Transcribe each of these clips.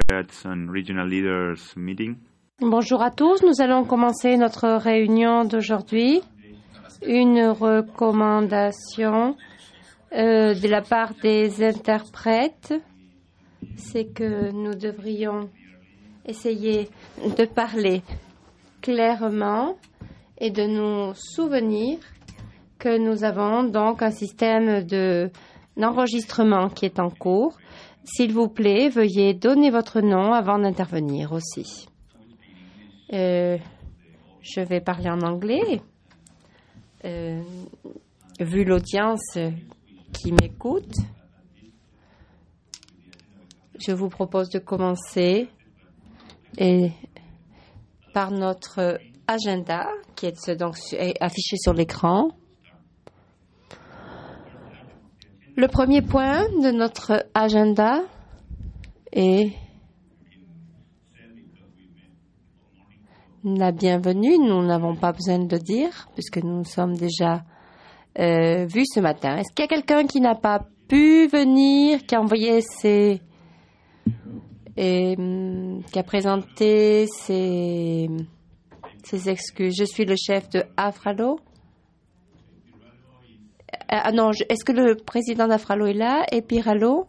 Bonjour à tous, nous allons commencer notre réunion d'aujourd'hui. Une recommandation de la part des interprètes, c'est que nous devrions essayer de parler clairement et de nous souvenir que nous avons donc un système d'enregistrement qui est en cours. S'il vous plaît, veuillez donner votre nom avant d'intervenir aussi. Je vais parler en anglais. Vu l'audience qui m'écoute, je vous propose de commencer par notre agenda qui est donc affiché sur l'écran. Le premier point de notre agenda est la bienvenue. Nous n'avons pas besoin de dire puisque nous sommes déjà vus ce matin. Est-ce qu'il y a quelqu'un qui n'a pas pu venir, qui a envoyé qui a présenté ses excuses? Je suis le chef de Afralo. Non, est-ce que le président d'Afralo est là et Piralo?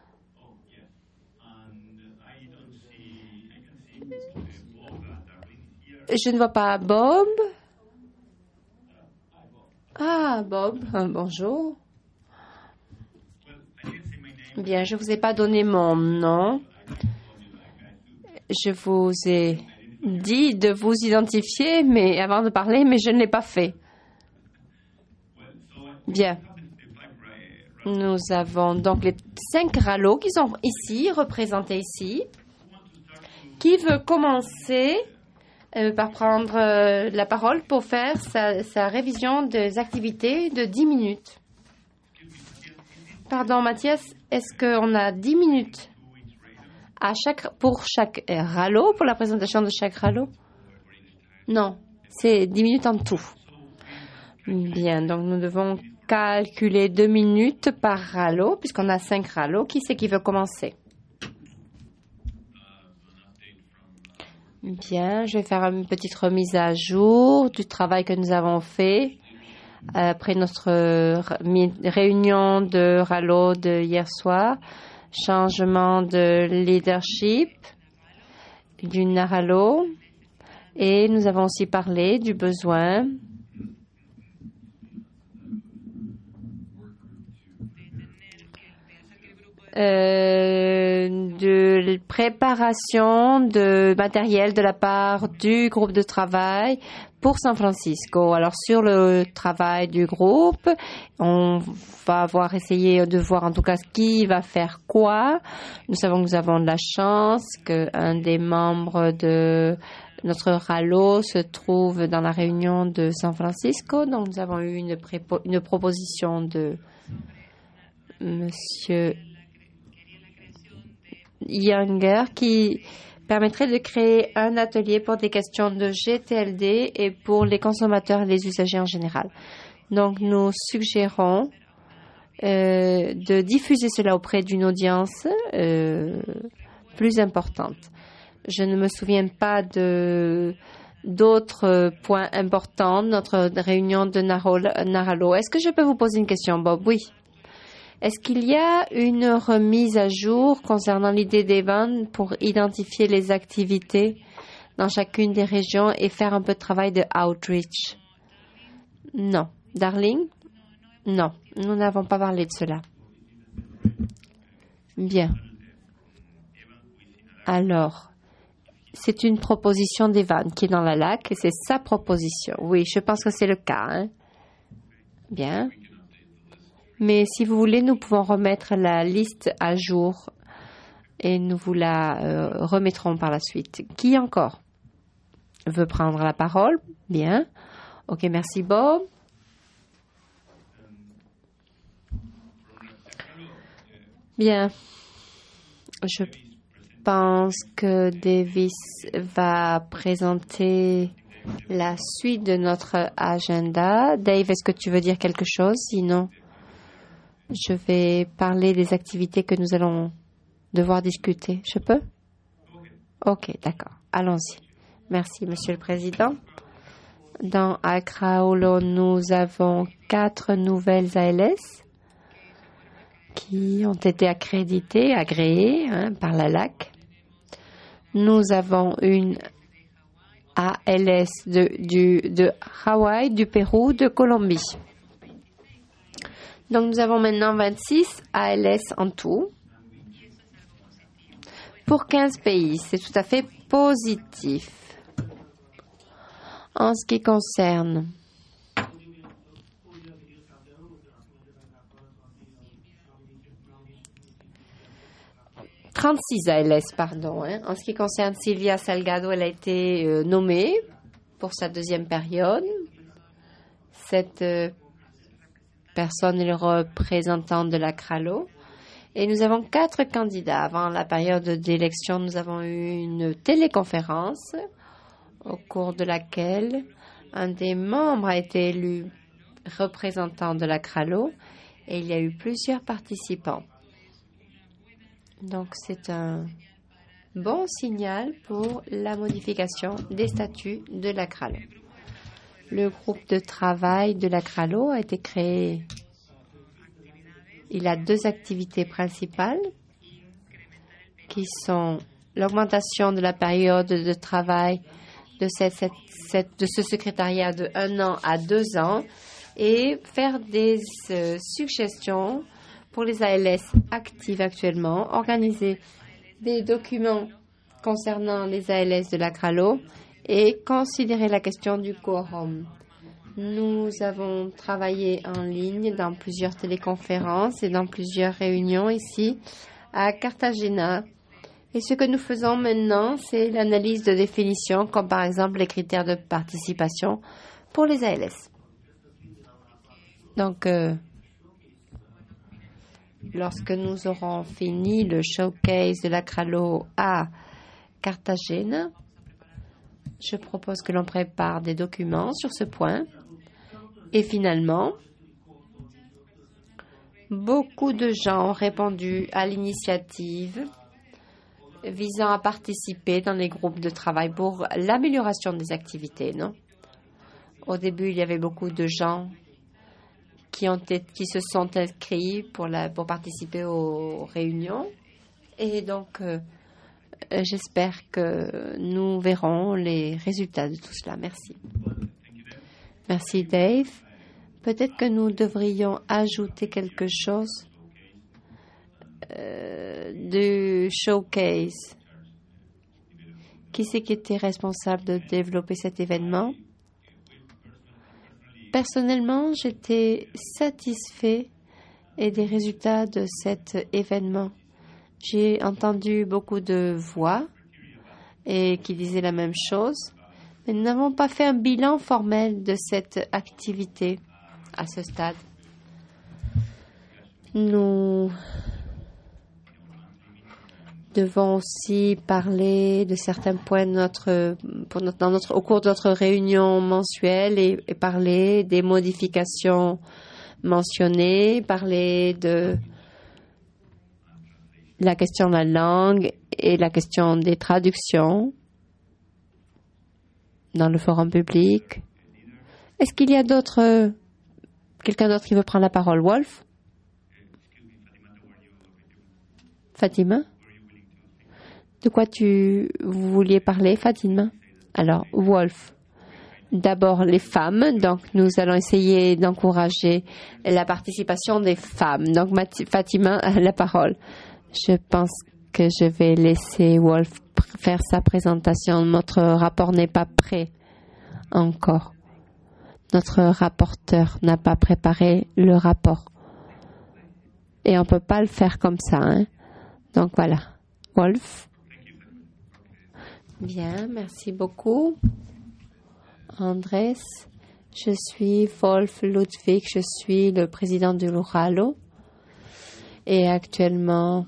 Je ne vois pas Bob. Ah, Bob, bonjour. Bien, je ne vous ai pas donné mon nom. Je vous ai dit de vous identifier avant de parler, mais je ne l'ai pas fait. Bien. Nous avons donc les 5 rallos qui sont ici, représentés ici. Qui veut commencer par prendre la parole pour faire sa révision des activités de 10 minutes? Pardon, Mathias, est-ce qu'on a 10 minutes pour chaque rallo, pour la présentation de chaque rallo? Non, c'est 10 minutes en tout. Bien, donc nous devons calculer 2 minutes par rallo, puisqu'on a 5 rallos. Qui c'est qui veut commencer? Bien, je vais faire une petite remise à jour du travail que nous avons fait après notre réunion de rallo de hier soir. Changement de leadership du Naralo. Et nous avons aussi parlé du besoin de préparation de matériel de la part du groupe de travail pour San Francisco. Alors, sur le travail du groupe, on va essayer de voir en tout cas qui va faire quoi. Nous savons que nous avons de la chance qu'un des membres de notre rallo se trouve dans la réunion de San Francisco. Donc, nous avons eu une proposition de Monsieur Younger qui permettrait de créer un atelier pour des questions de GTLD et pour les consommateurs et les usagers en général. Donc, nous suggérons de diffuser cela auprès d'une audience plus importante. Je ne me souviens pas d'autres points importants de notre réunion de Naralo. Est-ce que je peux vous poser une question, Bob? Oui. Est-ce qu'il y a une remise à jour concernant l'idée d'Evan pour identifier les activités dans chacune des régions et faire un peu de travail de outreach? Non. Darling? Non. Nous n'avons pas parlé de cela. Bien. Alors, c'est une proposition d'Evan qui est dans la LAC et c'est sa proposition. Oui, je pense que c'est le cas. Hein? Bien. Mais si vous voulez, nous pouvons remettre la liste à jour et nous vous la remettrons par la suite. Qui encore veut prendre la parole? Bien. OK, merci Bob. Bien. Je pense que Davis va présenter la suite de notre agenda. Dave, est-ce que tu veux dire quelque chose? Sinon, je vais parler des activités que nous allons devoir discuter. Je peux? Ok, d'accord. Allons-y. Merci, Monsieur le Président. Dans Akraolo, nous avons 4 nouvelles ALS qui ont été agréées par la LAC. Nous avons une ALS de Hawaï, du Pérou, de Colombie. Donc nous avons maintenant 26 ALS en tout pour 15 pays. C'est tout à fait positif. En ce qui concerne ALS, pardon. En ce qui concerne Silvia Salgado, elle a été nommée pour sa 2e période. Cette personne est le représentant de la CRALO. Et nous avons 4 candidats. Avant la période d'élection, nous avons eu une téléconférence au cours de laquelle un des membres a été élu représentant de la CRALO et il y a eu plusieurs participants. Donc, c'est un bon signal pour la modification des statuts de la CRALO. Le groupe de travail de la CRALO a été créé. Il a 2 activités principales qui sont l'augmentation de la période de travail de ce secrétariat de 1 an à 2 ans et faire des suggestions pour les ALS actives actuellement, organiser des documents concernant les ALS de la CRALO et considérer la question du quorum. Nous avons travaillé en ligne dans plusieurs téléconférences et dans plusieurs réunions ici à Cartagena. Et ce que nous faisons maintenant, c'est l'analyse de définition, comme par exemple les critères de participation pour les ALS. Donc, lorsque nous aurons fini le showcase de la CRALO à Cartagena, je propose que l'on prépare des documents sur ce point. Et finalement, beaucoup de gens ont répondu à l'initiative visant à participer dans les groupes de travail pour l'amélioration des activités, non? Au début, il y avait beaucoup de gens qui se sont inscrits pour participer aux réunions. Et donc, j'espère que nous verrons les résultats de tout cela. Merci. Merci, Dave. Peut-être que nous devrions ajouter quelque chose du showcase. Qui c'est qui était responsable de développer cet événement? Personnellement, j'étais satisfait des résultats de cet événement. J'ai entendu beaucoup de voix qui disaient la même chose, mais nous n'avons pas fait un bilan formel de cette activité à ce stade. Nous devons aussi parler de certains points au cours de notre réunion mensuelle et parler des modifications mentionnées, parler de la question de la langue et la question des traductions dans le forum public. Est-ce qu'il y a quelqu'un d'autre qui veut prendre la parole? Wolf? Fatima? De quoi vous vouliez parler, Fatima? Alors, Wolf. D'abord, les femmes. Donc, nous allons essayer d'encourager la participation des femmes. Donc, Fatima a la parole. Je pense que je vais laisser Wolf faire sa présentation. Notre rapport n'est pas prêt encore. Notre rapporteur n'a pas préparé le rapport. Et on ne peut pas le faire comme ça. Donc, voilà. Wolf? Bien, merci beaucoup. Andrés, je suis Wolf Ludwig, je suis le président de l'Uralo. Et actuellement,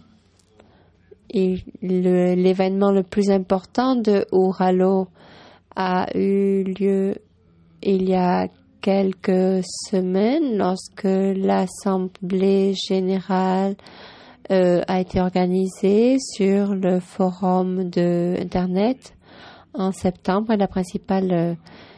l'événement le plus important de Uralo a eu lieu il y a quelques semaines lorsque l'Assemblée générale a été organisé sur le forum de Internet en septembre. Et la principal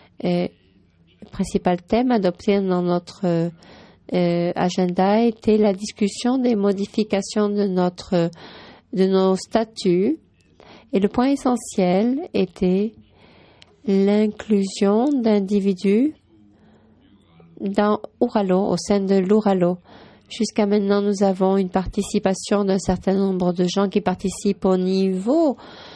thème adopté dans notre agenda était la discussion des modifications de nos statuts. Et le point essentiel était l'inclusion d'individus dans Uralo, au sein de l'Uralo. Jusqu'à maintenant, nous avons une participation d'un certain nombre de gens qui participent au niveau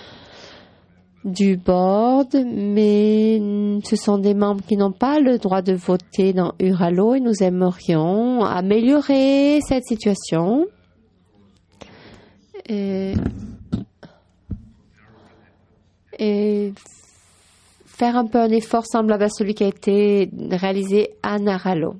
du board, mais ce sont des membres qui n'ont pas le droit de voter dans Uralo et nous aimerions améliorer cette situation. Et faire un peu un effort semblable à celui qui a été réalisé à Naralo.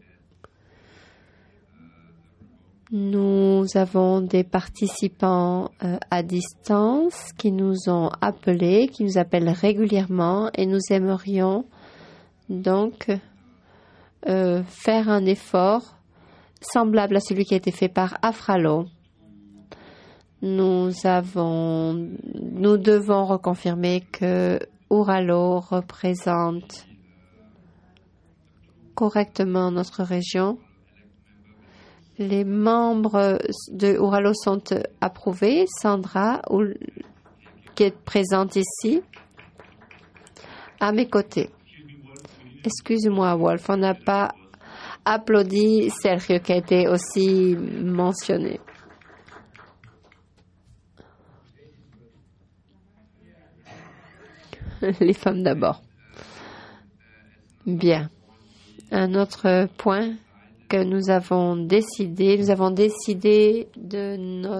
Nous avons des participants à distance qui nous ont appelés, qui nous appellent régulièrement et nous aimerions donc faire un effort semblable à celui qui a été fait par Afralo. Nous devons reconfirmer que Uralo représente correctement notre région. Les membres de Uralo sont approuvés. Sandra, qui est présente ici, à mes côtés. Excuse-moi, Wolf, on n'a pas applaudi Sergio qui a été aussi mentionné. Les femmes d'abord. Bien. Un autre point que nous avons décidé de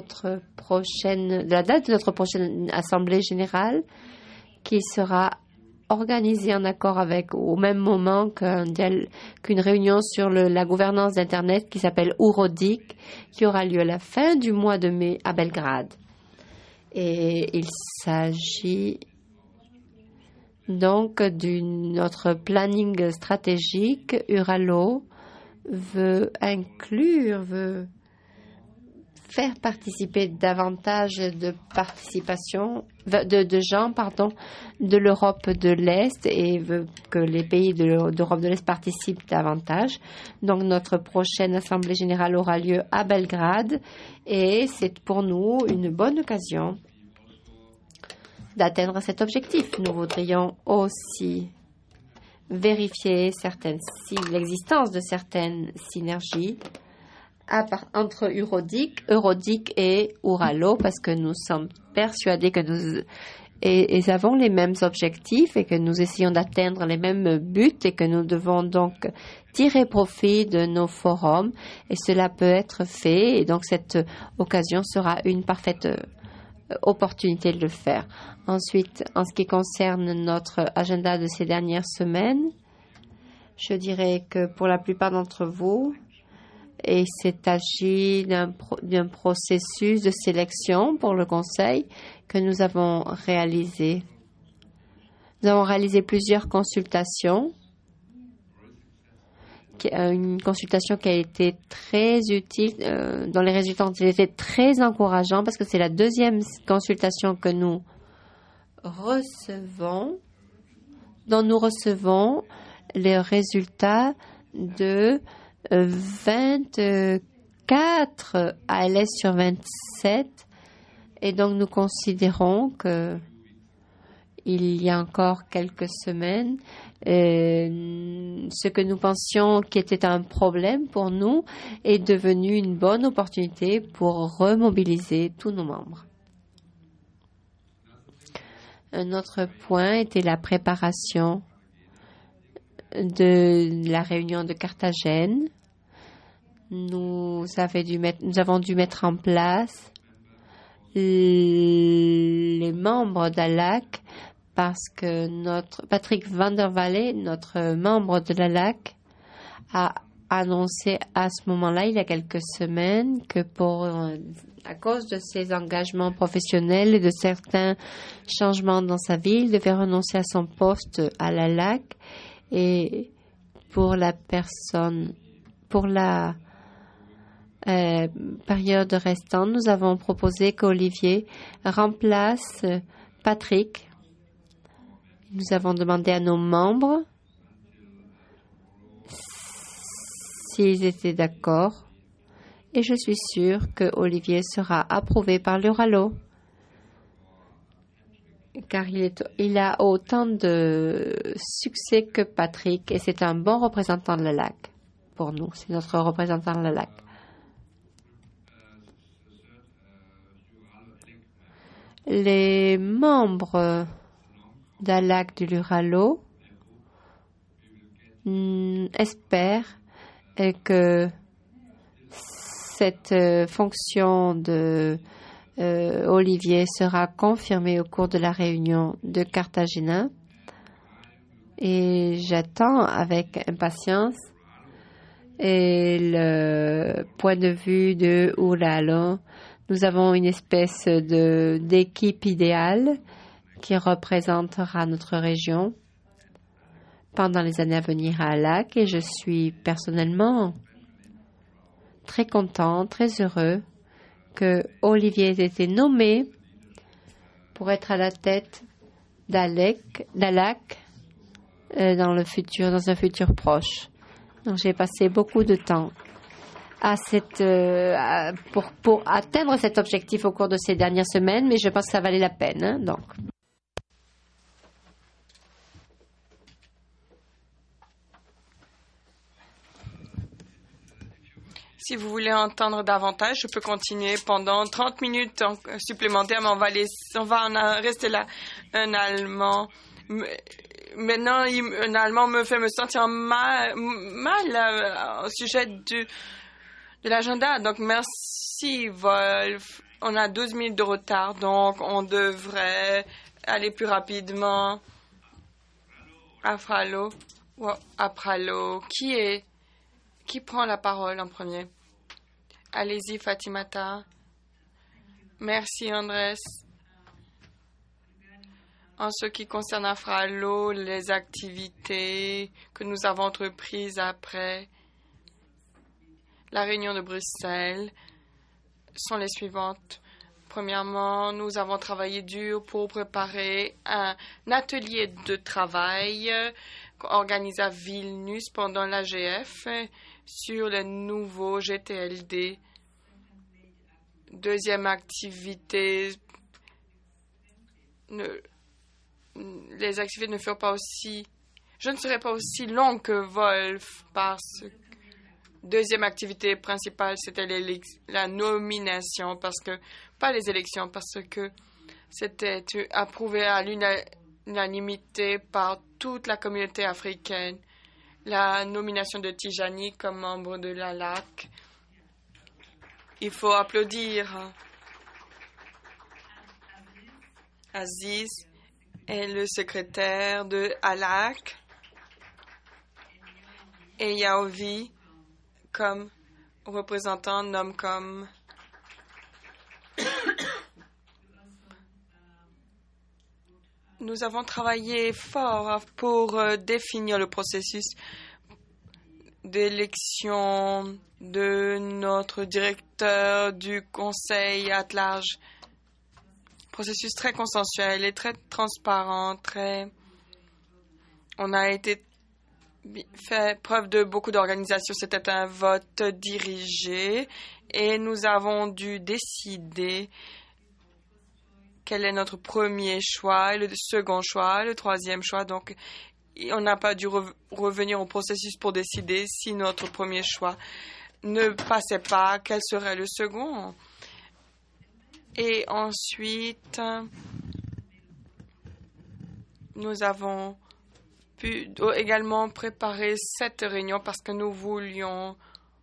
la date de notre prochaine assemblée générale qui sera organisée en accord avec au même moment qu'une réunion sur la gouvernance d'Internet qui s'appelle Urodic, qui aura lieu à la fin du mois de mai à Belgrade. Et il s'agit donc notre planning stratégique. Uralo veut faire participer davantage de gens de l'Europe de l'Est et veut que les pays d'Europe de l'Est participent davantage. Donc notre prochaine assemblée générale aura lieu à Belgrade et c'est pour nous une bonne occasion d'atteindre cet objectif. Nous voudrions aussi vérifier l'existence de certaines synergies entre Urodic et Uralo parce que nous sommes persuadés que nous avons les mêmes objectifs et que nous essayons d'atteindre les mêmes buts et que nous devons donc tirer profit de nos forums et cela peut être fait et donc cette occasion sera une parfaite opportunité de le faire. Ensuite, en ce qui concerne notre agenda de ces dernières semaines, je dirais que pour la plupart d'entre vous, il s'est agi d'un processus de sélection pour le Conseil que nous avons réalisé. Nous avons réalisé plusieurs consultations. Une consultation qui a été très utile, dont les résultats ont été très encourageants parce que c'est la deuxième consultation que nous recevons, dont nous recevons les résultats de 24 ALS sur 27 et donc nous considérons que il y a encore quelques semaines, ce que nous pensions qui était un problème pour nous est devenu une bonne opportunité pour remobiliser tous nos membres. Un autre point était la préparation de la réunion de Carthagène. Nous avons dû mettre en place les membres d'ALAC parce que Patrick Van der Walle, notre membre de l'ALAC, a annoncé à ce moment-là, il y a quelques semaines, que à cause de ses engagements professionnels et de certains changements dans sa vie, il devait renoncer à son poste à l'ALAC. Et pour la période restante, nous avons proposé qu'Olivier remplace Patrick. Nous avons demandé à nos membres s'ils étaient d'accord. Et je suis sûre que Olivier sera approuvé par l'Uralo. Car il a autant de succès que Patrick et c'est un bon représentant de la LAC pour nous. C'est notre représentant de la LAC. Les membres de la LAC de l'Uralo espèrent que cette fonction de Olivier sera confirmée au cours de la réunion de Cartagena et j'attends avec impatience et le point de vue de Uralo. Nous avons une espèce d'équipe idéale qui représentera notre région pendant les années à venir à LAC et je suis personnellement très content, très heureux que Olivier ait été nommé pour être à la tête d'ALAC dans un futur proche. Donc j'ai passé beaucoup de temps pour atteindre cet objectif au cours de ces dernières semaines, mais je pense que ça valait la peine. Donc. Si vous voulez entendre davantage, je peux continuer pendant 30 minutes supplémentaires, mais on va en rester là. Un Allemand. Maintenant, un Allemand me fait me sentir mal au sujet de l'agenda. Donc, merci, Wolf. On a 12 minutes de retard, donc on devrait aller plus rapidement. Apralo. Qui prend la parole en premier? Allez-y, Fatimata. Merci, Andrés. En ce qui concerne Afralo, les activités que nous avons entreprises après la réunion de Bruxelles sont les suivantes. Premièrement, nous avons travaillé dur pour préparer un atelier de travail organisé à Vilnius pendant l'AGF sur le nouveau GTLD. Deuxième activité, les activités ne furent pas aussi... Je ne serai pas aussi long que Wolf parce que deuxième activité principale, c'était la nomination, pas les élections, parce que c'était approuvé à l'unanimité par toute la communauté africaine. La nomination de Tijani comme membre de la LAC. Il faut applaudir. Aziz est le secrétaire de ALAC et Yaovi comme représentant NOMCOM. Nous avons travaillé fort pour définir le processus d'élection de notre directeur du conseil à large. Processus très consensuel et très transparent, On a fait preuve de beaucoup d'organisation. C'était un vote dirigé et nous avons dû décider quel est notre premier choix, le second choix, le troisième choix. Donc, on n'a pas dû revenir au processus pour décider si notre premier choix ne passait pas, quel serait le second. Et ensuite, nous avons pu également préparer cette réunion parce que nous voulions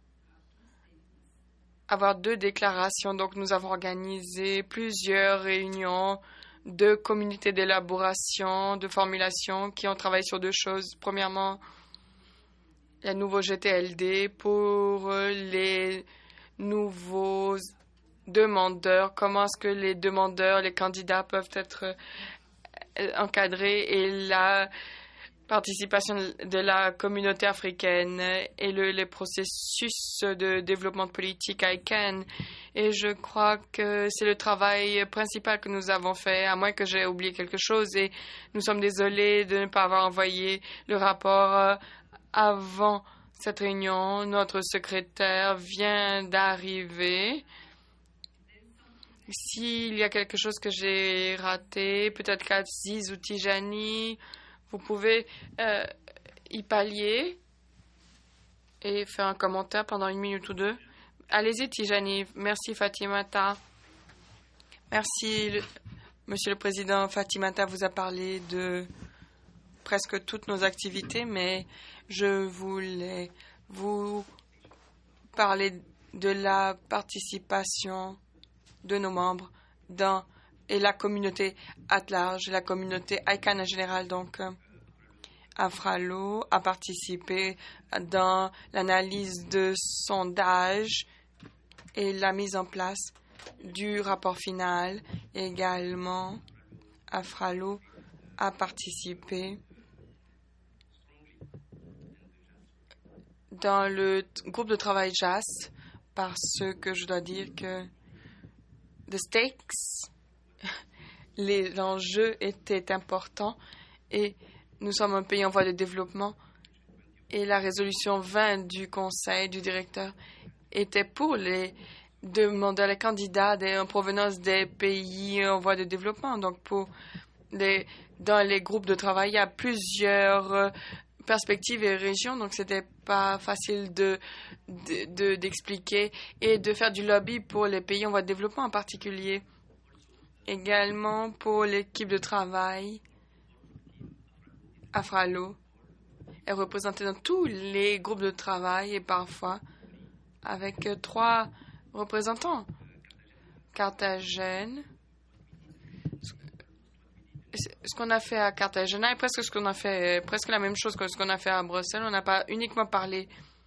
avoir 2 déclarations. Donc, nous avons organisé plusieurs réunions de communautés d'élaboration, de formulation qui ont travaillé sur 2 choses. Premièrement, le nouveau GTLD pour les nouveaux demandeurs. Comment est-ce que les demandeurs, les candidats peuvent être encadrés et la participation de la communauté africaine et les processus de développement politique à ICANN. Et je crois que c'est le travail principal que nous avons fait, à moins que j'ai oublié quelque chose. Et nous sommes désolés de ne pas avoir envoyé le rapport avant cette réunion. Notre secrétaire vient d'arriver. S'il y a quelque chose que j'ai raté, peut-être qu'Aziz ou Tijani, vous pouvez y pallier et faire un commentaire pendant 1 minute ou 2. Allez-y, Tijani. Merci, Fatimata. Merci, Monsieur le Président. Fatimata vous a parlé de presque toutes nos activités, mais je voulais vous parler de la participation de nos membres et la communauté à large, la communauté ICANN en général. Donc, Afralo a participé dans l'analyse de sondage et la mise en place du rapport final. Également, Afralo a participé dans le groupe de travail JAS parce que je dois dire que the stakes, l'enjeu était important et nous sommes un pays en voie de développement et la résolution 20 du conseil du directeur était pour demander à les candidats en provenance des pays en voie de développement. Donc, dans les groupes de travail, il y a plusieurs perspectives et régions, donc c'était pas facile d'expliquer et de faire du lobby pour les pays en voie de développement en particulier. Également pour l'équipe de travail, Afralo est représentée dans tous les groupes de travail et parfois avec 3 représentants. Carthagène, ce qu'on a fait à Carthagène est presque la même chose que ce qu'on a fait à Bruxelles. On n'a pas uniquement parlé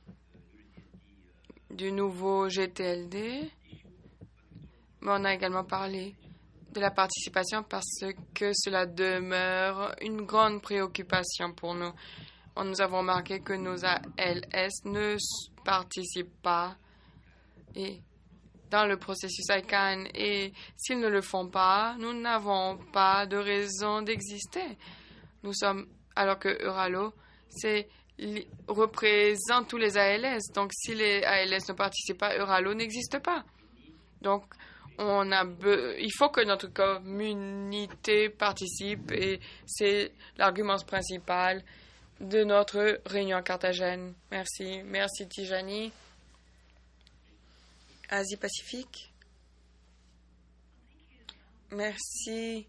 du nouveau GTLD, mais on a également parlé de la participation parce que cela demeure une grande préoccupation pour nous. Nous avons remarqué que nos ALS ne participent pas dans le processus ICANN et s'ils ne le font pas, nous n'avons pas de raison d'exister. Alors que Euralo, représente tous les ALS. Donc, si les ALS ne participent pas, Euralo n'existe pas. Donc, il faut que notre communauté participe et c'est l'argument principal de notre réunion à Carthagène. Merci. Merci, Tijani. Asie-Pacifique. Merci.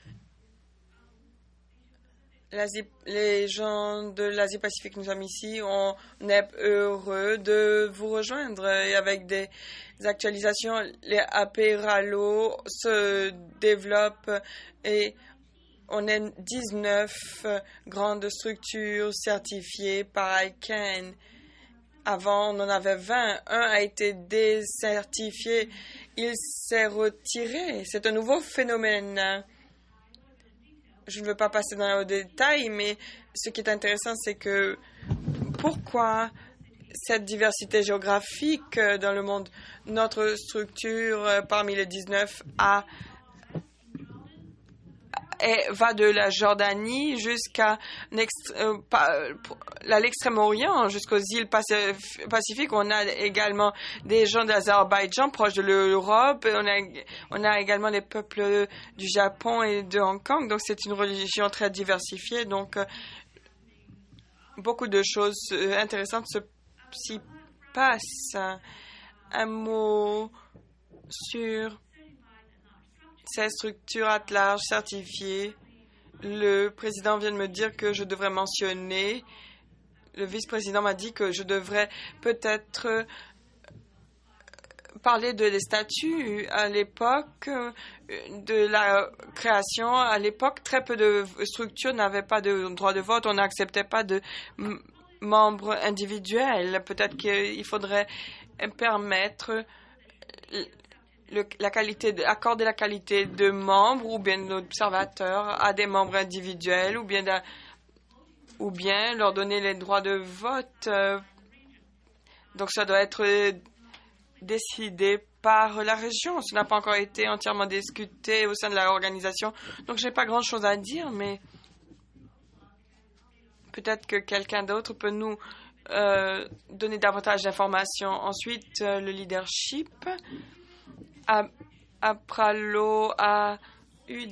Les gens de l'Asie-Pacifique, nous sommes ici. On est heureux de vous rejoindre et avec des actualisations. Les APRALO se développent et on est 19 grandes structures certifiées par ICANN. Avant, on en avait 20. Un a été décertifié. Il s'est retiré. C'est un nouveau phénomène. Je ne veux pas passer dans le détail, mais ce qui est intéressant, c'est que pourquoi cette diversité géographique dans le monde, notre structure parmi les 19 va de la Jordanie jusqu'à l'extrême-orient, jusqu'aux îles Pacifiques. On a également des gens d'Azerbaïdjan proches de l'Europe. On a également les peuples du Japon et de Hong Kong. Donc, c'est une religion très diversifiée. Donc, beaucoup de choses intéressantes s'y passent. Un mot sur ces structures à large certifiées. Le président vient de me dire que je devrais mentionner, le vice-président m'a dit que je devrais peut-être parler de les statuts. À l'époque de la création, à l'époque, très peu de structures n'avaient pas de droit de vote. On n'acceptait pas de membres individuels. Peut-être qu'il faudrait permettre accorder la qualité de membres ou bien d'observateurs à des membres individuels ou bien ou bien leur donner les droits de vote. Donc ça doit être décidé par la région. Ça n'a pas encore été entièrement discuté au sein de l'organisation. Donc je n'ai pas grand-chose à dire, mais peut-être que quelqu'un d'autre peut nous donner davantage d'informations. Ensuite, le leadership. Apralo a eu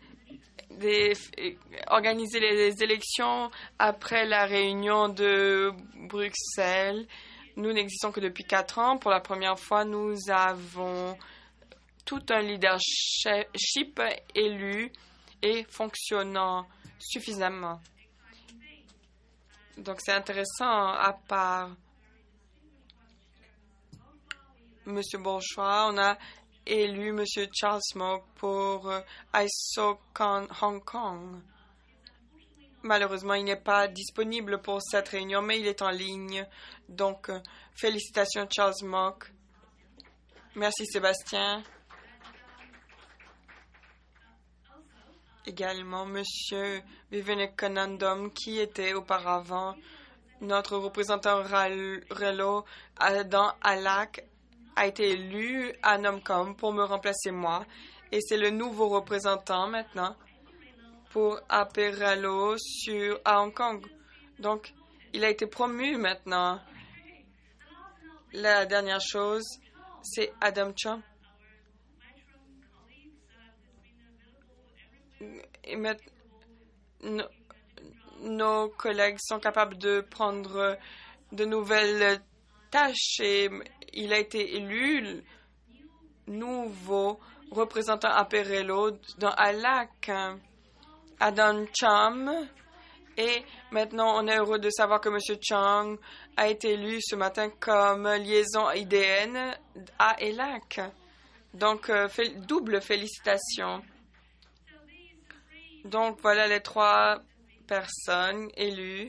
organisé les élections après la réunion de Bruxelles. Nous n'existons que depuis 4 ans. Pour la première fois, nous avons tout un leadership élu et fonctionnant suffisamment. Donc, c'est intéressant, à part M. Bourgeois, on a élu M. Charles Smoke pour ISOCON Hong Kong. Malheureusement, il n'est pas disponible pour cette réunion, mais il est en ligne. Donc, félicitations, Charles Smoke. Merci, Sébastien. Également, M. Vivekanandam, qui était auparavant notre représentant Relo dans ALAC, a été élu à Nomcom pour me remplacer moi. Et c'est le nouveau représentant maintenant pour Aperalo à Hong Kong. Donc, il a été promu maintenant. La dernière chose, c'est Adam Chum. Et maintenant, nos collègues sont capables de prendre de nouvelles tâches et il a été élu nouveau représentant à Perello dans ALAC, Adam Cham. Et maintenant, on est heureux de savoir que M. Chang a été élu ce matin comme liaison IDN à ELAC. Donc, double félicitations. Donc, voilà les 3 personnes élues.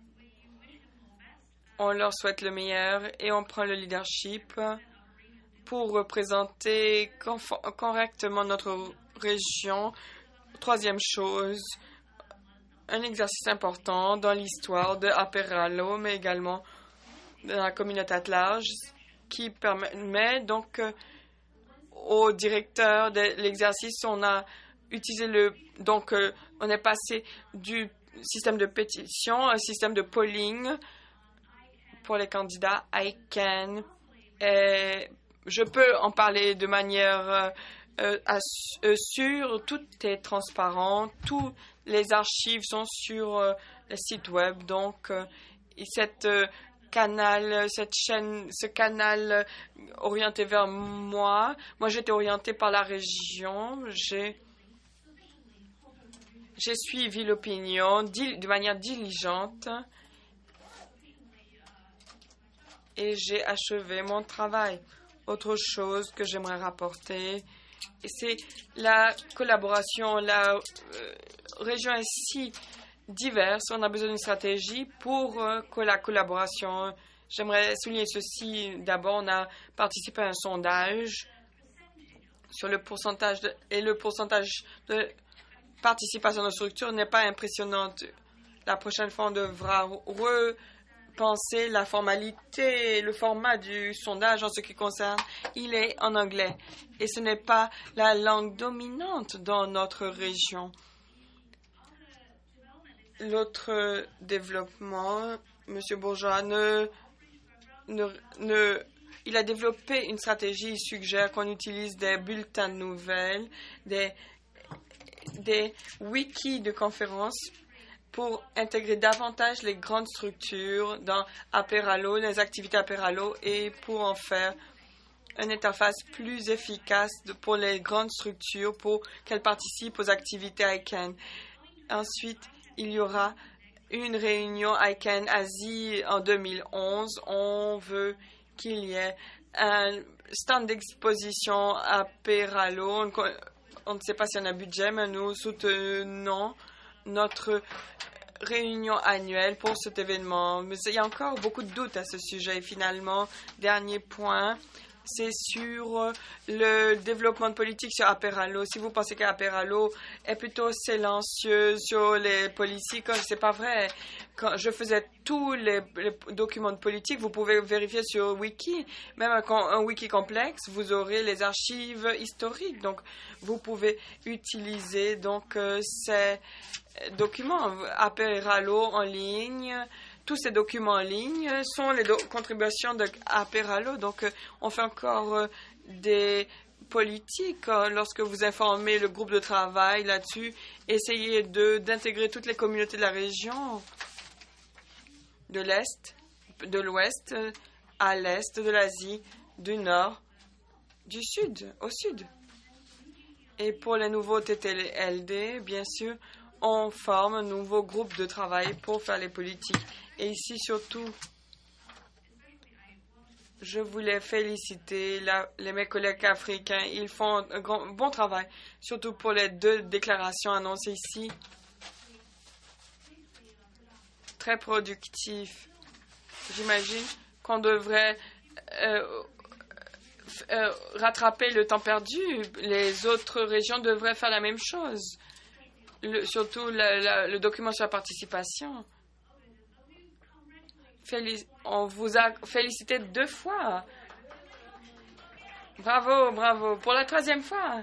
On leur souhaite le meilleur et on prend le leadership pour représenter correctement notre région. 3e chose, un exercice important dans l'histoire de Aperalo, mais également de la communauté at large, qui permet donc au directeur de l'exercice, on a utilisé on est passé du système de pétition à un système de polling pour les candidats ICANN. Je peux en parler de manière sûre. Tout est transparent. Tous les archives sont sur le site web. Donc, ce canal orienté vers moi. Moi, j'étais orientée par la région. J'ai suivi l'opinion de manière diligente et j'ai achevé mon travail. Autre chose que j'aimerais rapporter, c'est la collaboration. La région est si diverse, on a besoin d'une stratégie pour la collaboration. J'aimerais souligner ceci. D'abord, on a participé à un sondage sur le pourcentage le pourcentage de participation de structure n'est pas impressionnante. La prochaine fois, on devra repenser la formalité, le format du sondage en ce qui concerne. Il est en anglais et ce n'est pas la langue dominante dans notre région. L'autre développement, M. Bourgeois, il a développé une stratégie. Il suggère qu'on utilise des bulletins de nouvelles, des wikis de conférences pour intégrer davantage les grandes structures dans Aperalo, les activités Aperalo, et pour en faire une interface plus efficace pour les grandes structures pour qu'elles participent aux activités ICANN. Ensuite, il y aura une réunion ICANN Asie en 2011. On veut qu'il y ait un stand d'exposition à Aperalo. On ne sait pas si on a budget, mais nous soutenons notre réunion annuelle pour cet événement. Mais il y a encore beaucoup de doutes à ce sujet. Et finalement, dernier point, c'est sur le développement politique sur Aperalo. Si vous pensez qu'Aperalo est plutôt silencieux sur les policiers, c'est pas vrai. Quand je faisais tous les documents de politique, vous pouvez vérifier sur Wiki. Même un Wiki complexe, vous aurez les archives historiques. Donc, vous pouvez utiliser ces documents. Aperalo en ligne. Tous ces documents en ligne sont les contributions de Aperalo. Donc, on fait encore des politiques lorsque vous informez le groupe de travail là-dessus. Essayez d'intégrer toutes les communautés de la région, de l'Est, de l'Ouest, à l'Est de l'Asie, du Nord, du Sud, au Sud. Et pour les nouveaux TTLD, bien sûr, on forme un nouveau groupe de travail pour faire les politiques. Et ici, surtout, je voulais féliciter mes collègues africains. Ils font un bon travail, surtout pour les 2 déclarations annoncées ici. Très productif. J'imagine qu'on devrait rattraper le temps perdu. Les autres régions devraient faire la même chose. Surtout le document sur la participation. On vous a félicité 2 fois. Bravo, bravo. Pour la 3e fois.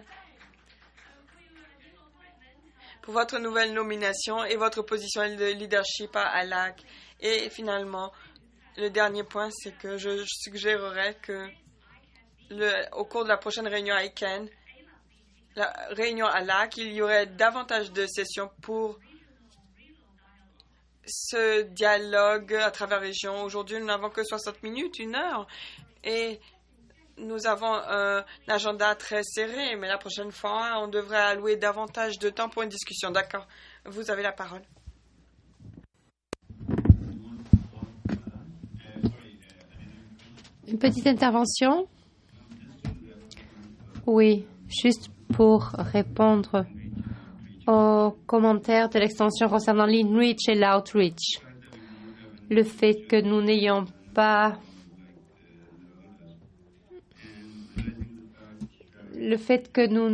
Pour votre nouvelle nomination et votre position de leadership à ALAC. Et finalement, le dernier point, c'est que je suggérerais que au cours de la prochaine réunion à ICANN, la réunion ALAC, il y aurait davantage de sessions pour ce dialogue à travers région. Aujourd'hui, nous n'avons que 60 minutes, 1 heure, et nous avons un agenda très serré, mais la prochaine fois, on devrait allouer davantage de temps pour une discussion. D'accord, vous avez la parole. Une petite intervention? Oui, juste pour répondre aux commentaires de l'extension concernant l'InReach et l'Outreach. Le fait que nous n'ayons pas... Le fait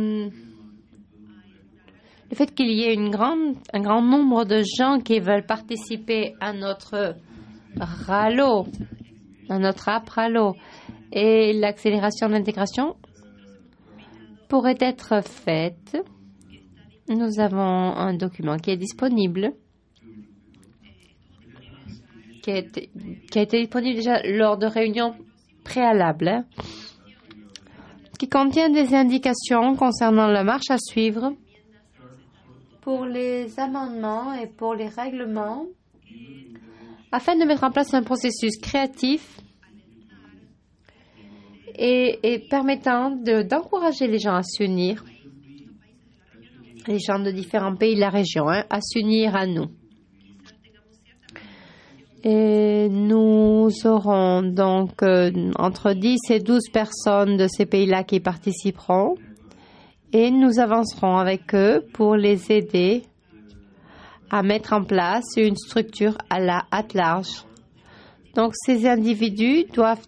qu'il y ait un grand nombre de gens qui veulent participer à notre RALO, à notre app RALO, et l'accélération de l'intégration pourrait être faite. Nous avons un document qui est disponible, qui a été disponible déjà lors de réunions préalables, qui contient des indications concernant la marche à suivre pour les amendements et pour les règlements, afin de mettre en place un processus créatif et permettant d'encourager les gens à s'unir, les gens de différents pays de la région, à s'unir à nous. Et nous aurons donc entre 10 et 12 personnes de ces pays-là qui participeront, et nous avancerons avec eux pour les aider à mettre en place une structure à large. Donc ces individus doivent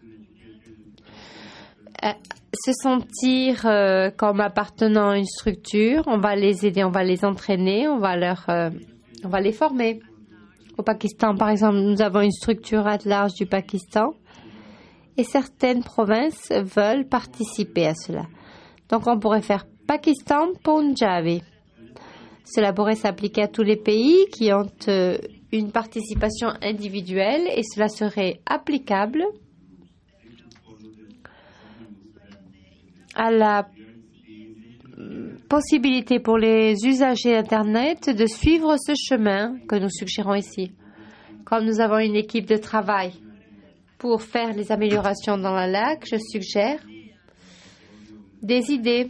se sentir comme appartenant à une structure. On va les aider, on va les entraîner, on va les former. Au Pakistan, par exemple, nous avons une structure à large du Pakistan et certaines provinces veulent participer à cela. Donc on pourrait faire Pakistan Punjabi. Cela pourrait s'appliquer à tous les pays qui ont une participation individuelle, et cela serait applicable à la possibilité pour les usagers d'Internet de suivre ce chemin que nous suggérons ici. Comme nous avons une équipe de travail pour faire les améliorations dans la LAC, je suggère des idées.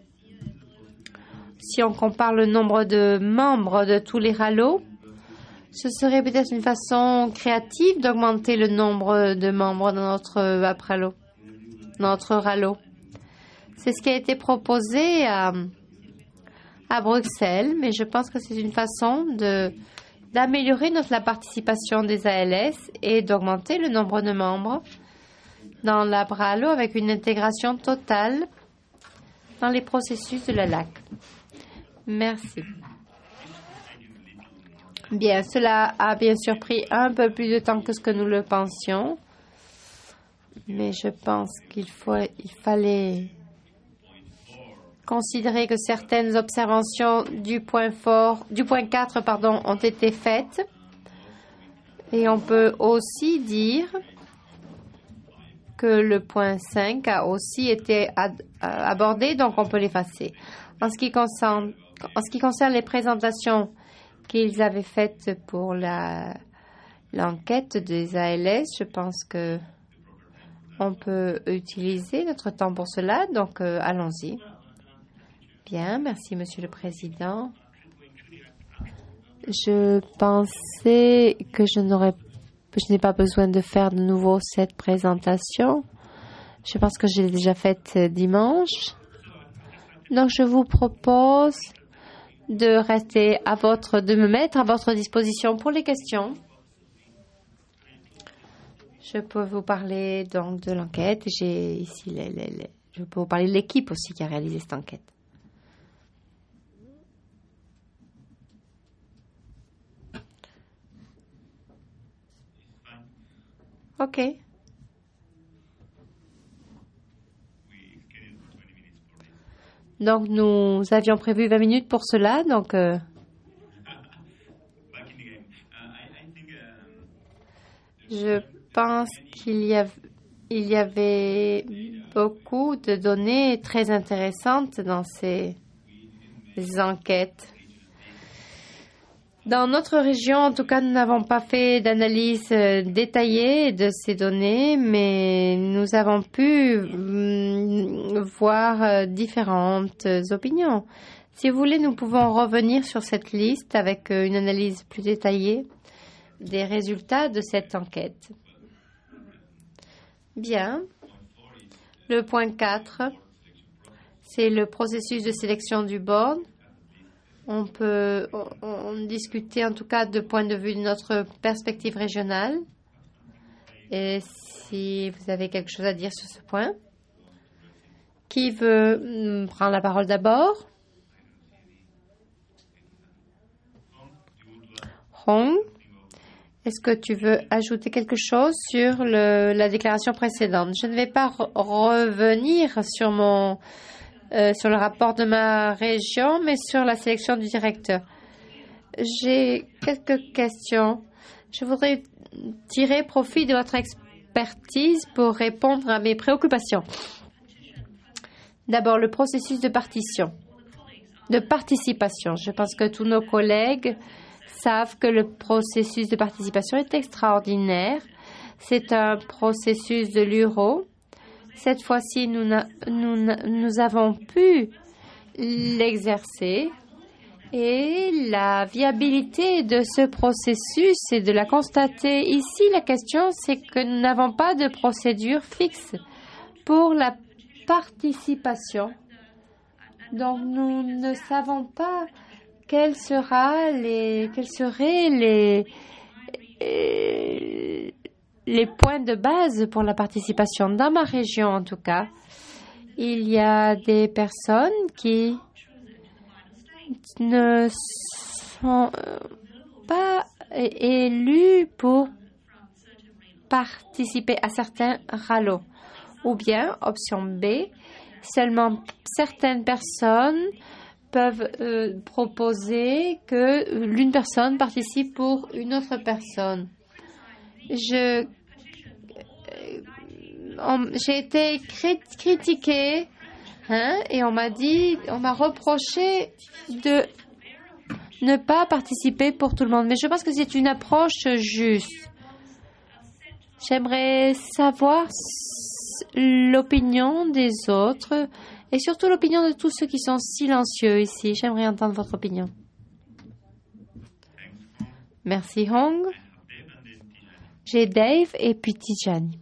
Si on compare le nombre de membres de tous les RALO, ce serait peut-être une façon créative d'augmenter le nombre de membres dans notre RALO. C'est ce qui a été proposé à Bruxelles, mais je pense que c'est une façon d'améliorer la participation des ALS et d'augmenter le nombre de membres dans l'arbre à l'eau avec une intégration totale dans les processus de la LAC. Merci. Bien, cela a bien sûr pris un peu plus de temps que ce que nous le pensions, mais je pense qu'il fallait considérer que certaines observations du point 4, ont été faites. Et on peut aussi dire que le point 5 a aussi été abordé, donc on peut l'effacer. En ce qui concerne les présentations qu'ils avaient faites pour l'enquête des ALS, je pense que on peut utiliser notre temps pour cela, donc allons-y. Bien, merci Monsieur le Président. Je pensais que je n'ai pas besoin de faire de nouveau cette présentation. Je pense que je l'ai déjà faite dimanche. Donc, je vous propose de me mettre à votre disposition pour les questions. Je peux vous parler donc de l'enquête. J'ai ici je peux vous parler de l'équipe aussi qui a réalisé cette enquête. OK. Donc, nous avions prévu 20 minutes pour cela. Donc, je pense qu'il y avait beaucoup de données très intéressantes dans ces enquêtes. Dans notre région, en tout cas, nous n'avons pas fait d'analyse détaillée de ces données, mais nous avons pu voir différentes opinions. Si vous voulez, nous pouvons revenir sur cette liste avec une analyse plus détaillée des résultats de cette enquête. Bien. Le point 4, c'est le processus de sélection du board. On peut discuter en tout cas de point de vue de notre perspective régionale. Et si vous avez quelque chose à dire sur ce point, qui veut prendre la parole d'abord? Hong, est-ce que tu veux ajouter quelque chose sur la déclaration précédente? Je ne vais pas revenir sur le rapport de ma région, mais sur la sélection du directeur. J'ai quelques questions. Je voudrais tirer profit de votre expertise pour répondre à mes préoccupations. D'abord, le processus de participation. Je pense que tous nos collègues savent que le processus de participation est extraordinaire. C'est un processus de l'URO. Cette fois-ci, nous avons pu l'exercer et la viabilité de ce processus est de la constater. Ici, la question, c'est que nous n'avons pas de procédure fixe pour la participation. Donc, nous ne savons pas quels seraient les points de base pour la participation. Dans ma région, en tout cas, il y a des personnes qui ne sont pas élues pour participer à certains rallyes. Ou bien, option B, seulement certaines personnes peuvent proposer que l'une personne participe pour une autre personne. J'ai été critiquée et on m'a reproché de ne pas participer pour tout le monde. Mais je pense que c'est une approche juste. J'aimerais savoir l'opinion des autres et surtout l'opinion de tous ceux qui sont silencieux ici. J'aimerais entendre votre opinion. Merci Hong. J'ai Dave et puis Tijani.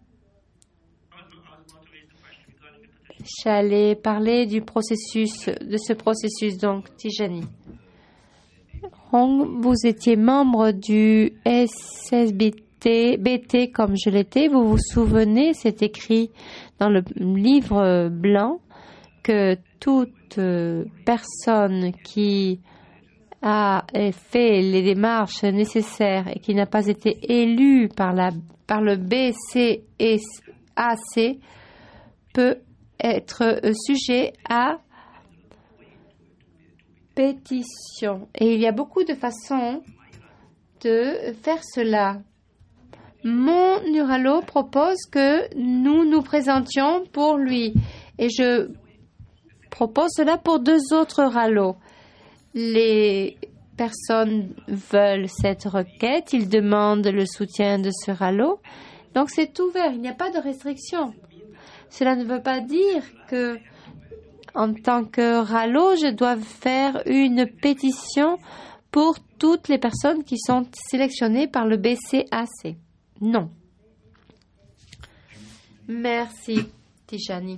J'allais parler de ce processus, donc Tijani. Hong, vous étiez membre du SSBT BT comme je l'étais. Vous vous souvenez, c'est écrit dans le livre blanc que toute personne qui a fait les démarches nécessaires et qui n'a pas été élue par le BCAC peut être sujet à pétition. Et il y a beaucoup de façons de faire cela. Mon neuralo propose que nous nous présentions pour lui. Et je propose cela pour 2 autres ralos. Les personnes veulent cette requête, ils demandent le soutien de ce ralo. Donc c'est ouvert, il n'y a pas de restriction. Cela ne veut pas dire que, en tant que ralo, je dois faire une pétition pour toutes les personnes qui sont sélectionnées par le BCAC. Non. Merci, Tijani.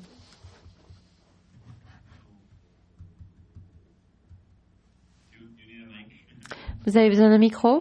Vous avez besoin d'un micro?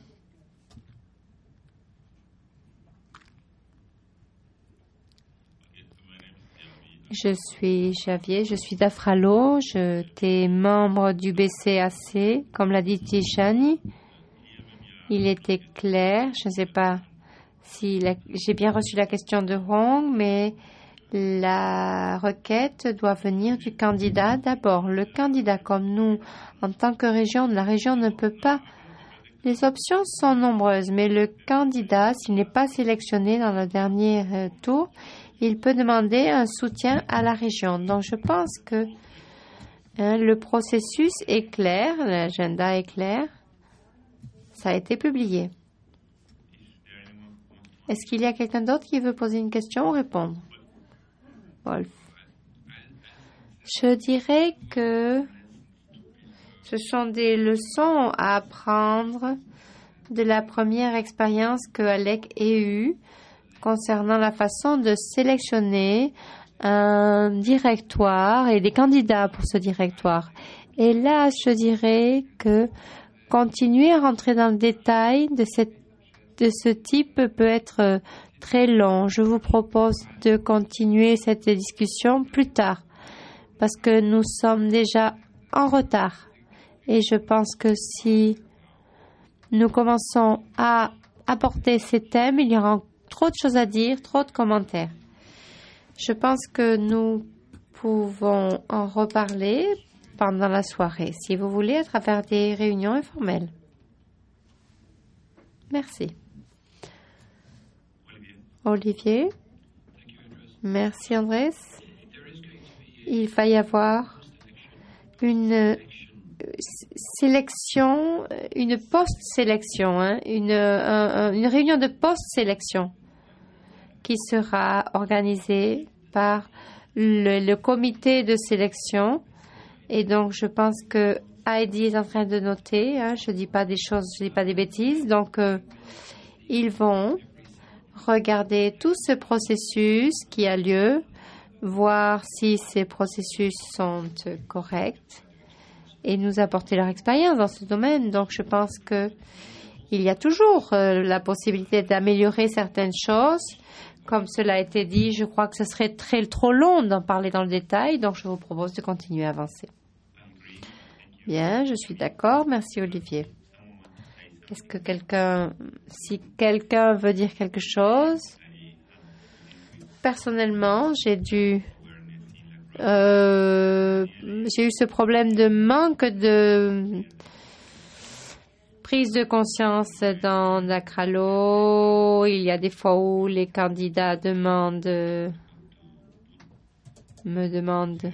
Je suis Javier, je suis d'Afralo, j'étais membre du BCAC, comme l'a dit Tijani. Il était clair, je ne sais pas si j'ai bien reçu la question de Hong, mais la requête doit venir du candidat d'abord. Le candidat, comme nous, en tant que région, la région ne peut pas. Les options sont nombreuses, mais le candidat, s'il n'est pas sélectionné dans le dernier tour, il peut demander un soutien à la région. Donc, je pense que le processus est clair, l'agenda est clair. Ça a été publié. Est-ce qu'il y a quelqu'un d'autre qui veut poser une question ou répondre? Wolf. Je dirais que ce sont des leçons à apprendre de la première expérience que Alec a eue concernant la façon de sélectionner un directoire et des candidats pour ce directoire. Et là, je dirais que continuer à rentrer dans le détail de ce type peut être très long. Je vous propose de continuer cette discussion plus tard parce que nous sommes déjà en retard. Et je pense que si nous commençons à apporter ces thèmes, il y aura trop de choses à dire, trop de commentaires. Je pense que nous pouvons en reparler pendant la soirée, si vous voulez, à travers des réunions informelles. Merci. Olivier. Merci, Andrés. Il va y avoir une sélection, une post-sélection, une réunion de post-sélection qui sera organisée par le comité de sélection. Et donc, je pense que Heidi est en train de noter. Je dis pas des choses, je dis pas des bêtises. Donc, ils vont regarder tout ce processus qui a lieu, voir si ces processus sont corrects et nous apporter leur expérience dans ce domaine. Donc, je pense que il y a toujours la possibilité d'améliorer certaines choses. Comme cela a été dit, je crois que ce serait trop long d'en parler dans le détail. Donc, je vous propose de continuer à avancer. Bien, je suis d'accord. Merci, Olivier. Est-ce que si quelqu'un veut dire quelque chose? Personnellement, j'ai eu ce problème de manque de prise de conscience dans l'Acralo. Il y a des fois où les candidats me demandent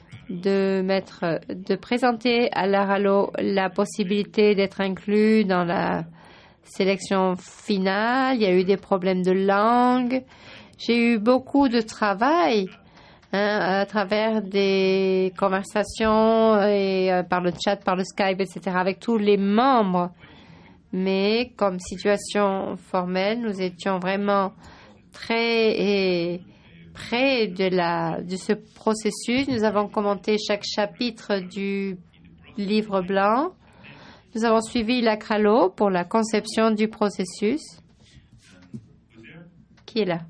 de présenter à l'Acralo la possibilité d'être inclus dans la sélection finale. Il y a eu des problèmes de langue. J'ai eu beaucoup de travail à travers des conversations et par le chat, par le Skype, etc. avec tous les membres. Mais comme situation formelle, nous étions vraiment très près de ce processus. Nous avons commenté chaque chapitre du livre blanc. Nous avons suivi l'Acralo pour la conception du processus. qui est là.